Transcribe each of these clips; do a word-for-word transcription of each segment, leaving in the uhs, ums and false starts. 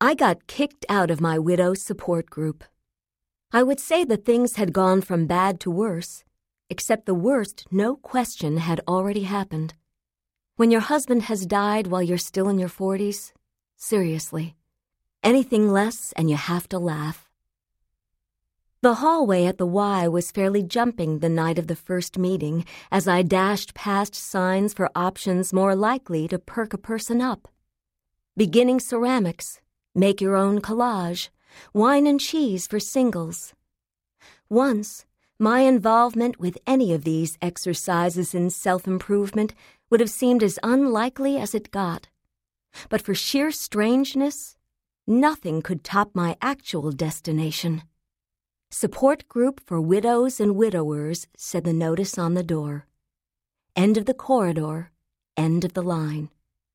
I got kicked out of my widow support group. I would say that things had gone from bad to worse, except the worst, no question, had already happened. When your husband has died while you're still in your forties, seriously, anything less and you have to laugh. The hallway at the Y was fairly jumping the night of the first meeting as I dashed past signs for options more likely to perk a person up. Beginning ceramics, make your own collage, wine and cheese for singles. Once, my involvement with any of these exercises in self-improvement would have seemed as unlikely as it got. But for sheer strangeness, nothing could top my actual destination. Support Group for Widows and Widowers, said the notice on the door. End of the corridor, end of the line.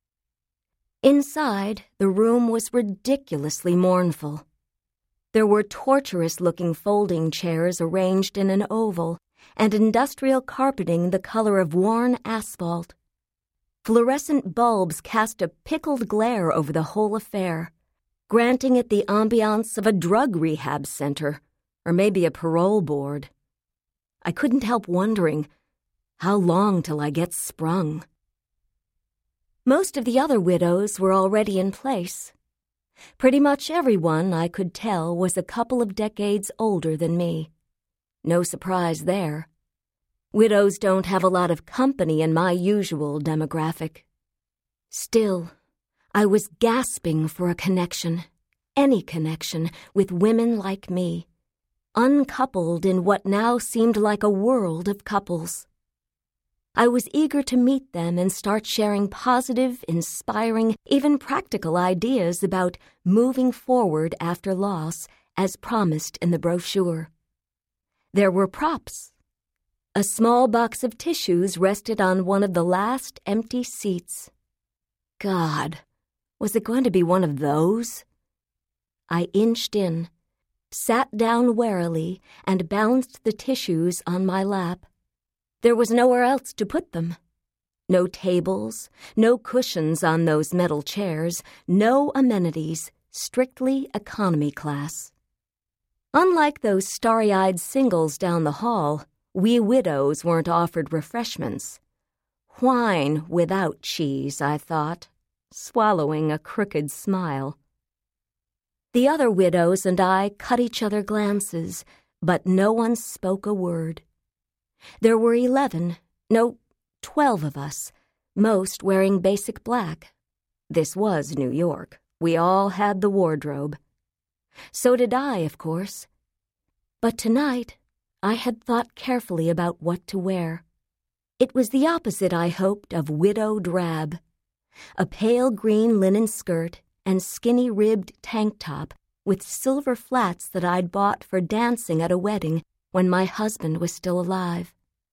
Inside, the room was ridiculously mournful. There were torturous-looking folding chairs arranged in an oval and industrial carpeting the color of worn asphalt. Fluorescent bulbs cast a pickled glare over the whole affair, granting it the ambiance of a drug rehab center, or maybe a parole board. I couldn't help wondering, how long till I get sprung? Most of the other widows were already in place. Pretty much everyone, I could tell, was a couple of decades older than me. No surprise there. Widows don't have a lot of company in my usual demographic. Still, I was gasping for a connection, any connection, with women like me, uncoupled in what now seemed like a world of couples. I was eager to meet them and start sharing positive, inspiring, even practical ideas about moving forward after loss, as promised in the brochure. There were props. A small box of tissues rested on one of the last empty seats. God, was it going to be one of those? I inched in, sat down warily, and balanced the tissues on my lap. There was nowhere else to put them. No tables, no cushions on those metal chairs, no amenities, strictly economy class. Unlike those starry-eyed singles down the hall, we widows weren't offered refreshments. Wine without cheese, I thought, swallowing a crooked smile. The other widows and I cut each other glances, but no one spoke a word. There were eleven, no, twelve of us, most wearing basic black. This was New York. We all had the wardrobe. So did I, of course. But tonight, I had thought carefully about what to wear. It was the opposite, I hoped, of widow drab. A pale green linen skirt and skinny-ribbed tank top with silver flats that I'd bought for dancing at a wedding when my husband was still alive.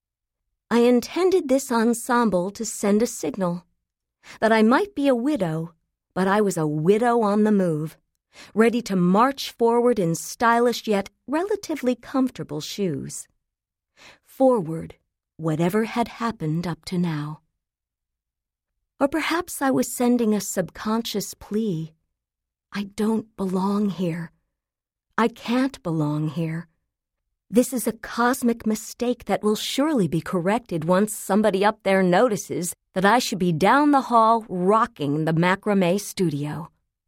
I intended this ensemble to send a signal that I might be a widow, but I was a widow on the move, ready to march forward in stylish yet relatively comfortable shoes. Forward, whatever had happened up to now. Or perhaps I was sending a subconscious plea. I don't belong here. I can't belong here. This is a cosmic mistake that will surely be corrected once somebody up there notices that I should be down the hall rocking the macrame studio.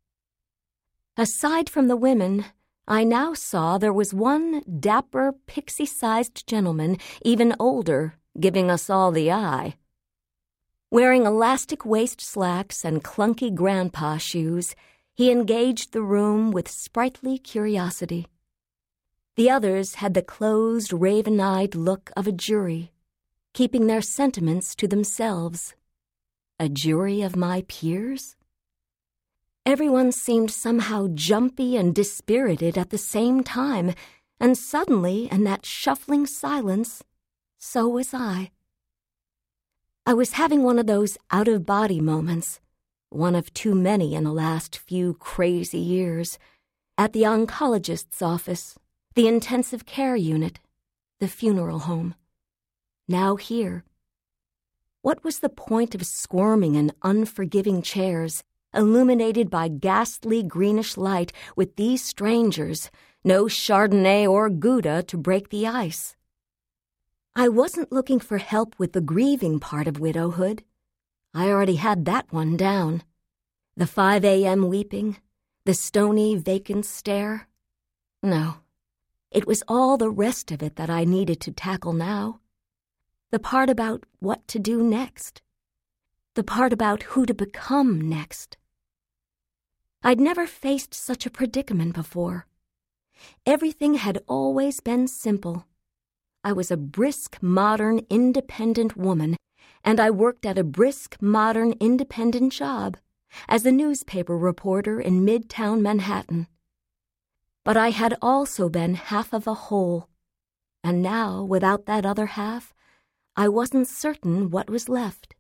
Aside from the women, I now saw there was one dapper, pixie-sized gentleman, even older, giving us all the eye. Wearing elastic waist slacks and clunky grandpa shoes, he engaged the room with sprightly curiosity. The others had the closed, raven-eyed look of a jury, keeping their sentiments to themselves. A jury of my peers? Everyone seemed somehow jumpy and dispirited at the same time, and suddenly, in that shuffling silence, so was I. I was having one of those out-of-body moments, one of too many in the last few crazy years, at the oncologist's office, the intensive care unit, the funeral home. Now here. What was the point of squirming in unforgiving chairs, illuminated by ghastly greenish light with these strangers, no Chardonnay or Gouda to break the ice. I wasn't looking for help with the grieving part of widowhood. I already had that one down. The five a.m. weeping, the stony, vacant stare. No, it was all the rest of it that I needed to tackle now. The part about what to do next. The part about who to become next. I'd never faced such a predicament before. Everything had always been simple. I was a brisk, modern, independent woman, and I worked at a brisk, modern, independent job as a newspaper reporter in Midtown Manhattan. But I had also been half of a whole, and now, without that other half, I wasn't certain what was left.